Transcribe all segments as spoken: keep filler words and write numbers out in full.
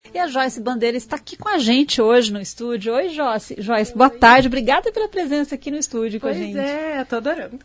E a Joyce Bandeira está aqui com a gente hoje no estúdio. Oi, Joyce. Joyce, boa tarde. Obrigada pela presença aqui no estúdio com pois a gente. Pois é, tô adorando.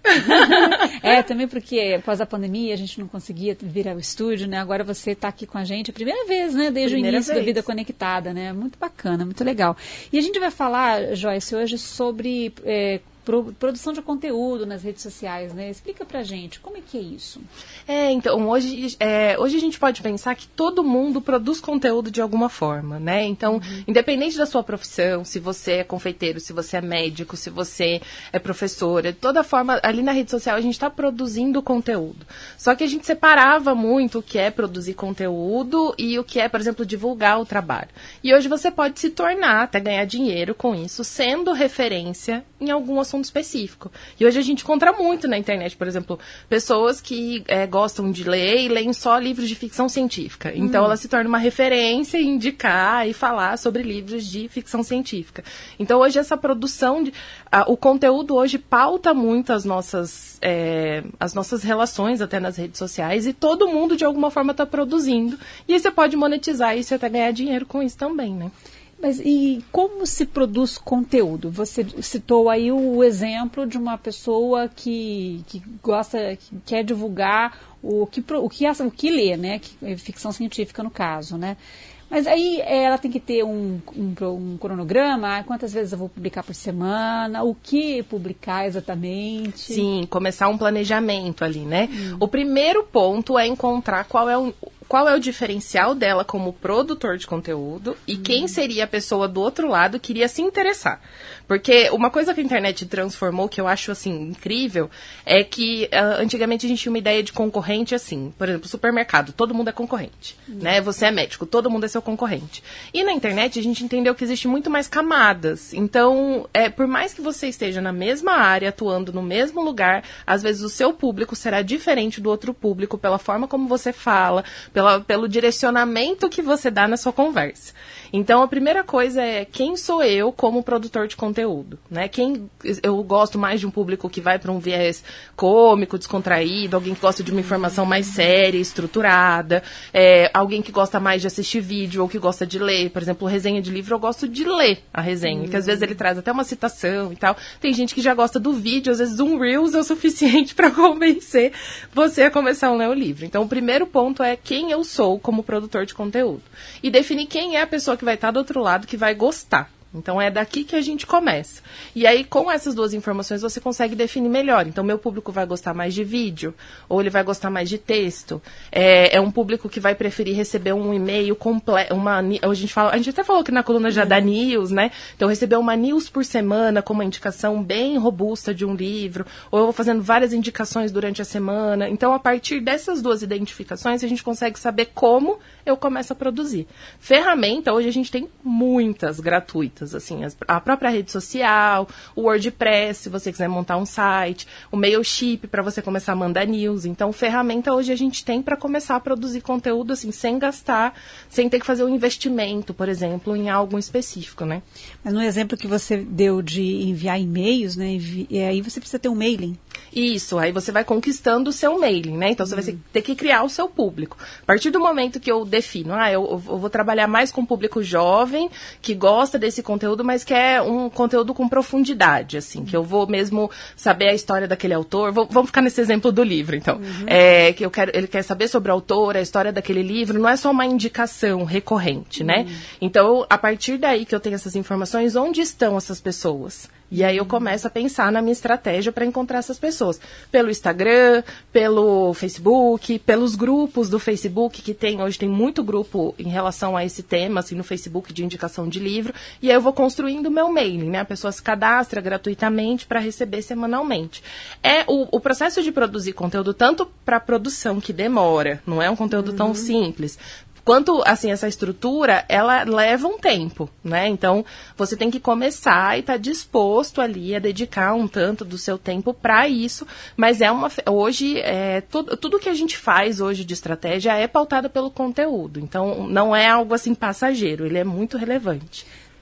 É, também porque após a pandemia a gente não conseguia vir ao estúdio, né? Agora você está aqui com a gente a primeira vez, né? Desde primeira o início vez. da Vida Conectada, né? Muito bacana, muito legal. E a gente vai falar, Joyce, hoje sobre... É, produção de conteúdo nas redes sociais, né? Explica pra gente, como é que é isso? É, então, hoje, é, hoje a gente pode pensar que todo mundo produz conteúdo de alguma forma, né? Então, uhum. independente da sua profissão, se você é confeiteiro, se você é médico, se você é professora, de toda forma, ali na rede social a gente está produzindo conteúdo. Só que a gente separava muito o que é produzir conteúdo e o que é, por exemplo, divulgar o trabalho. E hoje você pode se tornar, até ganhar dinheiro com isso, sendo referência em algum assunto específico. E hoje a gente encontra muito na internet, por exemplo, pessoas que é, gostam de ler e leem só livros de ficção científica. Então hum. ela se torna uma referência em indicar e falar sobre livros de ficção científica. Então hoje essa produção, de, a, o conteúdo hoje pauta muito as nossas, é, as nossas relações até nas redes sociais e todo mundo de alguma forma está produzindo. E aí você pode monetizar isso e até ganhar dinheiro com isso também, né? Mas e como se produz conteúdo? Você citou aí o exemplo de uma pessoa que, que gosta, que quer divulgar o que, o que, o que lê, né? Ficção científica no caso, né? Mas aí ela tem que ter um, um, um cronograma, quantas vezes eu vou publicar por semana, o que publicar exatamente? Sim, começar um planejamento ali, né? Hum. O primeiro ponto é encontrar qual é o... qual é o diferencial dela como produtor de conteúdo e hum. quem seria a pessoa do outro lado que iria se interessar. Porque uma coisa que a internet transformou, que eu acho, assim, incrível, é que uh, antigamente a gente tinha uma ideia de concorrente assim. Por exemplo, supermercado, todo mundo é concorrente, hum. né? Você é médico, todo mundo é seu concorrente. E na internet a gente entendeu que existe muito mais camadas. Então, é, por mais que você esteja na mesma área, atuando no mesmo lugar, às vezes o seu público será diferente do outro público pela forma como você fala, pela, pelo direcionamento que você dá na sua conversa. Então, a primeira coisa é quem sou eu como produtor de conteúdo, né? Quem, eu gosto mais de um público que vai para um viés cômico, descontraído, alguém que gosta de uma informação mais séria, estruturada, é, alguém que gosta mais de assistir vídeo ou que gosta de ler. Por exemplo, resenha de livro, eu gosto de ler a resenha, uhum. que às vezes ele traz até uma citação e tal. Tem gente que já gosta do vídeo, às vezes um Reels é o suficiente para convencer você a começar a ler o livro. Então, o primeiro ponto é quem eu sou como produtor de conteúdo. E definir quem é a pessoa que vai estar do outro lado, que vai gostar. Então, é daqui que a gente começa. E aí, com essas duas informações, você consegue definir melhor. Então, meu público vai gostar mais de vídeo, ou ele vai gostar mais de texto. É, é um público que vai preferir receber um e-mail completo. Uma, a, gente fala, a gente até falou que na coluna já dá news, né? Então, receber uma news por semana com uma indicação bem robusta de um livro, ou eu vou fazendo várias indicações durante a semana. Então, a partir dessas duas identificações, a gente consegue saber como eu começo a produzir. Ferramenta, hoje a gente tem muitas gratuitas. Assim, a própria rede social, o WordPress, se você quiser montar um site, o Mailchimp para você começar a mandar news. Então, ferramenta hoje a gente tem para começar a produzir conteúdo assim, sem gastar, sem ter que fazer um investimento, por exemplo, em algo específico, né? Mas no exemplo que você deu de enviar e-mails, né? E aí você precisa ter um mailing. Isso, aí você vai conquistando o seu mailing, né? Então, você hum. vai ter que criar o seu público. A partir do momento que eu defino, ah, eu, eu vou trabalhar mais com o público jovem, que gosta desse conteúdo, mas quer um conteúdo com profundidade, assim, que eu vou mesmo saber a história daquele autor. Vou, vamos ficar nesse exemplo do livro, então. Uhum. É, que eu quero, ele quer saber sobre o autor, a história daquele livro, não é só uma indicação recorrente, uhum. né? Então, a partir daí que eu tenho essas informações, onde estão essas pessoas? E aí eu começo a pensar na minha estratégia para encontrar essas pessoas. Pelo Instagram, pelo Facebook, pelos grupos do Facebook, que tem, hoje tem muito grupo em relação a esse tema, assim, no Facebook de indicação de livro. E aí eu vou construindo o meu mailing, né? A pessoa se cadastra gratuitamente para receber semanalmente. É o, o processo de produzir conteúdo, tanto para produção, que demora, não é um conteúdo uhum. tão simples, quanto, assim, essa estrutura, ela leva um tempo, né? Então, você tem que começar e estar tá disposto ali a dedicar um tanto do seu tempo para isso, mas é uma... Hoje, é, tudo, tudo que a gente faz hoje de estratégia é pautado pelo conteúdo. Então, não é algo, assim, passageiro, ele é muito relevante.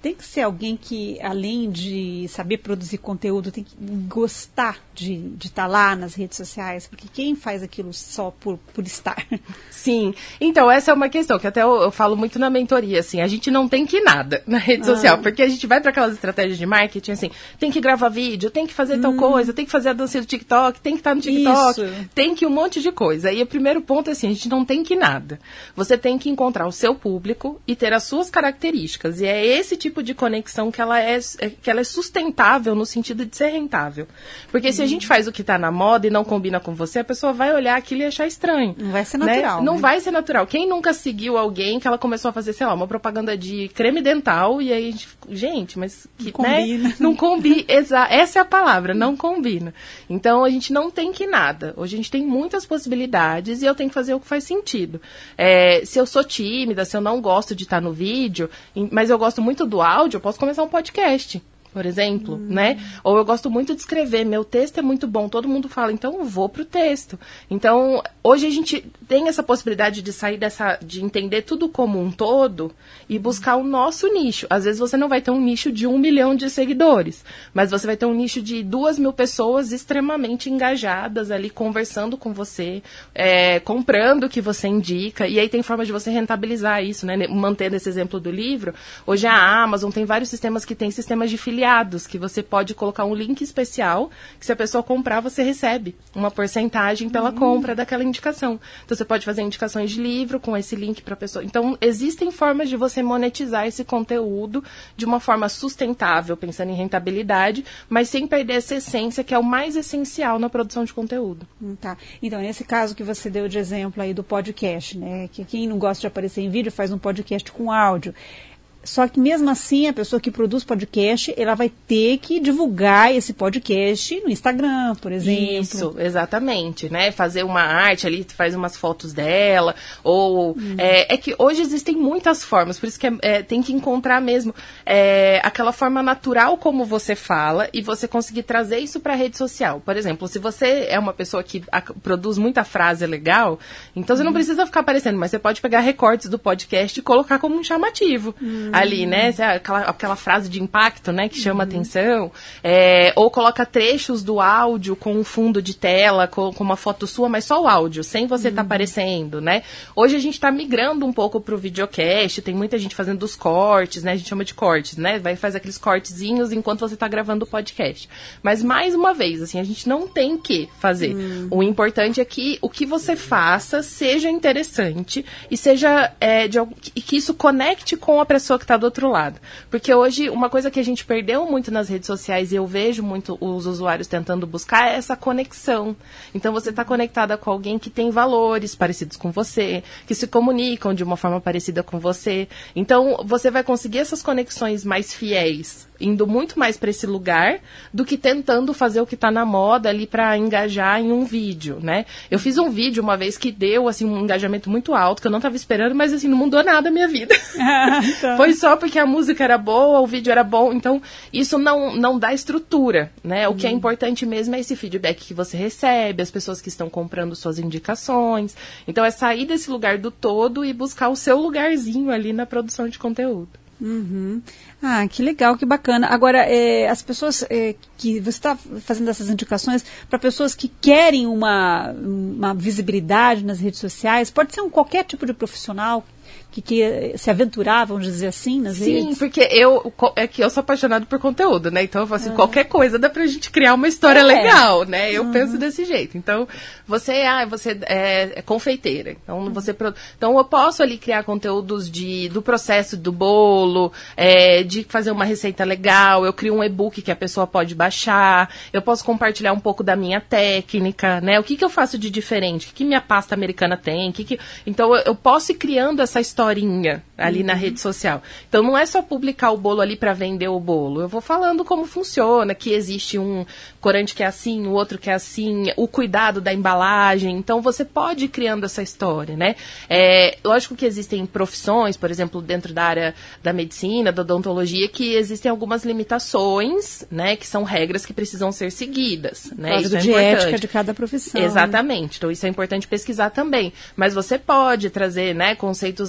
tem que ser alguém que, além de saber produzir conteúdo, tem que gostar de estar de tá lá nas redes sociais, porque quem faz aquilo só por, por estar? Sim, então essa é uma questão que até eu, eu falo muito na mentoria, assim, a gente não tem que nada na rede ah. social, porque a gente vai para aquelas estratégias de marketing, assim, tem que gravar vídeo, tem que fazer hum. tal coisa, tem que fazer a dança do TikTok, tem que estar no TikTok, Isso. tem que um monte de coisa. E o primeiro ponto é assim, a gente não tem que nada. Você tem que encontrar o seu público e ter as suas características, e é esse tipo de conexão que ela é, que ela é sustentável no sentido de ser rentável. Porque hum. se a gente faz o que está na moda e não combina com você, a pessoa vai olhar aquilo e achar estranho. Não vai ser natural. Né? Não vai ser natural. Quem nunca seguiu alguém que ela começou a fazer, sei lá, uma propaganda de creme dental e aí a gente, gente, mas que, não né? combina. Não combina. Exa- essa é a palavra, não combina. Então a gente não tem que nada. Hoje a gente tem muitas possibilidades e eu tenho que fazer o que faz sentido. É, se eu sou tímida, se eu não gosto de estar no vídeo, mas eu gosto muito do áudio, eu posso começar um podcast. Por exemplo, hum. né? Ou eu gosto muito de escrever, meu texto é muito bom, todo mundo fala, então eu vou pro texto. Então, hoje a gente tem essa possibilidade de sair dessa, de entender tudo como um todo e buscar o nosso nicho. Às vezes você não vai ter um nicho de um milhão de seguidores, mas você vai ter um nicho de duas mil pessoas extremamente engajadas ali, conversando com você, é, comprando o que você indica, e aí tem forma de você rentabilizar isso, né? Mantendo esse exemplo do livro, hoje a Amazon tem vários sistemas que tem sistemas de filiação, que você pode colocar um link especial, que se a pessoa comprar, você recebe uma porcentagem pela uhum. compra daquela indicação. Então, você pode fazer indicações de livro com esse link para a pessoa. Então, existem formas de você monetizar esse conteúdo de uma forma sustentável, pensando em rentabilidade, mas sem perder essa essência, que é o mais essencial na produção de conteúdo. Hum, tá. Então, nesse caso que você deu de exemplo aí do podcast, né? Que quem não gosta de aparecer em vídeo faz um podcast com áudio. Só que mesmo assim, a pessoa que produz podcast, ela vai ter que divulgar esse podcast no Instagram, por exemplo. Isso, exatamente, né? Fazer uma arte ali, faz umas fotos dela, ou... Hum. É, é que hoje existem muitas formas, por isso que é, é, tem que encontrar mesmo é, aquela forma natural como você fala e você conseguir trazer isso para a rede social. Por exemplo, se você é uma pessoa que a, produz muita frase legal, então você hum. não precisa ficar aparecendo, mas você pode pegar recortes do podcast e colocar como um chamativo. Hum. Ali, né, aquela, aquela frase de impacto, né, que chama uhum. atenção, é, ou coloca trechos do áudio com um fundo de tela, com, com uma foto sua, mas só o áudio, sem você estar uhum. tá aparecendo, né. Hoje a gente está migrando um pouco pro videocast, tem muita gente fazendo os cortes, né, a gente chama de cortes, né, vai fazer aqueles cortezinhos enquanto você está gravando o podcast. Mas, mais uma vez, assim, a gente não tem que fazer. Uhum. O importante é que o que você faça seja interessante e seja, é, de, e que isso conecte com a pessoa que está do outro lado. Porque hoje, uma coisa que a gente perdeu muito nas redes sociais, e eu vejo muito os usuários tentando buscar, é essa conexão. Então, você está conectada com alguém que tem valores parecidos com você, que se comunicam de uma forma parecida com você. Então, você vai conseguir essas conexões mais fiéis, indo muito mais para esse lugar, do que tentando fazer o que está na moda ali para engajar em um vídeo, né? Eu fiz um vídeo uma vez que deu, assim, um engajamento muito alto, que eu não estava esperando, mas, assim, não mudou nada a minha vida. Ah, então. Foi só porque a música era boa, o vídeo era bom, então isso não, não dá estrutura, né? O uhum. que é importante mesmo é esse feedback que você recebe, as pessoas que estão comprando suas indicações. Então é sair desse lugar do todo e buscar o seu lugarzinho ali na produção de conteúdo. Uhum. Ah, que legal, que bacana. Agora, é, as pessoas é, que você está fazendo essas indicações para pessoas que querem uma, uma visibilidade nas redes sociais, pode ser um qualquer tipo de profissional que, que se aventurar, vamos dizer assim, nas Sim, redes? Sim, porque eu, é que eu sou apaixonada por conteúdo, né? Então eu falo assim, uhum. qualquer coisa dá pra gente criar uma história é. legal, né? Eu uhum. penso desse jeito. Então, você, ah, você é, é confeiteira. Então, uhum. você, então, eu posso ali criar conteúdos de, do processo do bolo, é, de fazer uma receita legal, eu crio um e-book que a pessoa pode baixar, eu posso compartilhar um pouco da minha técnica, né? O que que eu faço de diferente? O que que minha pasta americana tem? O que que... Então, eu, eu posso ir criando essa história historinha ali uhum. na rede social. Então, não é só publicar o bolo ali para vender o bolo. Eu vou falando como funciona, que existe um corante que é assim, o outro que é assim, o cuidado da embalagem. Então, você pode ir criando essa história, né? É, lógico que existem profissões, por exemplo, dentro da área da medicina, da odontologia, que existem algumas limitações, né? Que são regras que precisam ser seguidas, né? Código de ética de cada profissão. Exatamente. Então, isso é importante pesquisar também. Mas você pode trazer, né, conceitos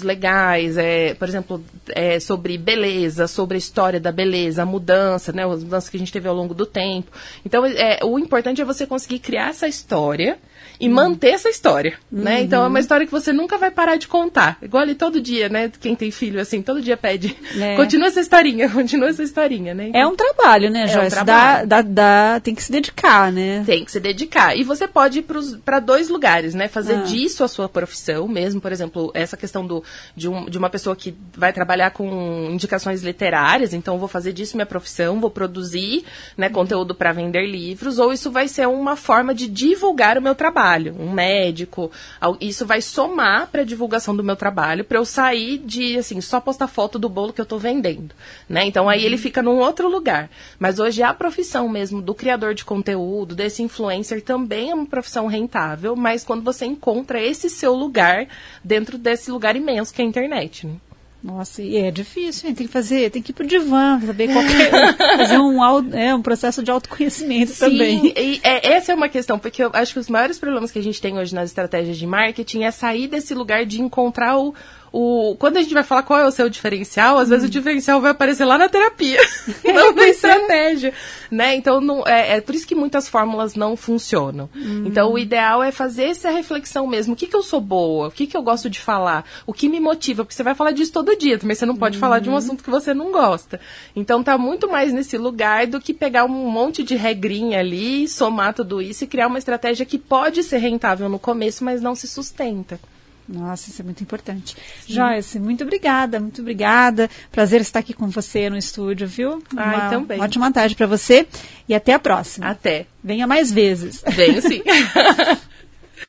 conteúdos legais, é, por exemplo, é, sobre beleza, sobre a história da beleza, a mudança, né, as mudanças que a gente teve ao longo do tempo. Então, é, o importante é você conseguir criar essa história e uhum. manter essa história, uhum. né? Então, é uma história que você nunca vai parar de contar. Igual ali todo dia, né? Quem tem filho, assim, todo dia pede, é. continua essa historinha, continua essa historinha, né? Então, é um trabalho, né, Joyce? É um trabalho. Dá, dá, dá, tem que se dedicar, né? Tem que se dedicar. E você pode ir para dois lugares, né? Fazer ah. disso a sua profissão mesmo. Por exemplo, essa questão do, de, um, de uma pessoa que vai trabalhar com indicações literárias. Então, vou fazer disso minha profissão, vou produzir, né, uhum. conteúdo para vender livros. Ou isso vai ser uma forma de divulgar o meu trabalho. Um médico, isso vai somar para a divulgação do meu trabalho, para eu sair de, assim, só postar foto do bolo que eu estou vendendo, né? Então, aí uhum. ele fica num outro lugar. Mas hoje a profissão mesmo do criador de conteúdo, desse influencer, também é uma profissão rentável, mas quando você encontra esse seu lugar dentro desse lugar imenso que é a internet, né? Nossa, e é difícil, hein? Tem que fazer, tem que ir pro divã, saber qual que é, fazer um, é, um processo de autoconhecimento. Sim, também. Sim, e é, essa é uma questão, porque eu acho que os maiores problemas que a gente tem hoje nas estratégias de marketing é sair desse lugar de encontrar o... O, quando a gente vai falar qual é o seu diferencial, às hum. vezes o diferencial vai aparecer lá na terapia, não na estratégia, né? Então, não, é, é por isso que muitas fórmulas não funcionam. Hum. Então, o ideal é fazer essa reflexão mesmo. O que que eu sou boa? O que que eu gosto de falar? O que me motiva? Porque você vai falar disso todo dia, também você não pode hum. falar de um assunto que você não gosta. Então, tá muito mais nesse lugar do que pegar um monte de regrinha ali, somar tudo isso e criar uma estratégia que pode ser rentável no começo, mas não se sustenta. Nossa, isso é muito importante. Sim. Joyce, muito obrigada, muito obrigada. Prazer estar aqui com você no estúdio, viu? Ai, uma, também. Uma ótima tarde para você e até a próxima. Até. Venha mais vezes. Venho sim.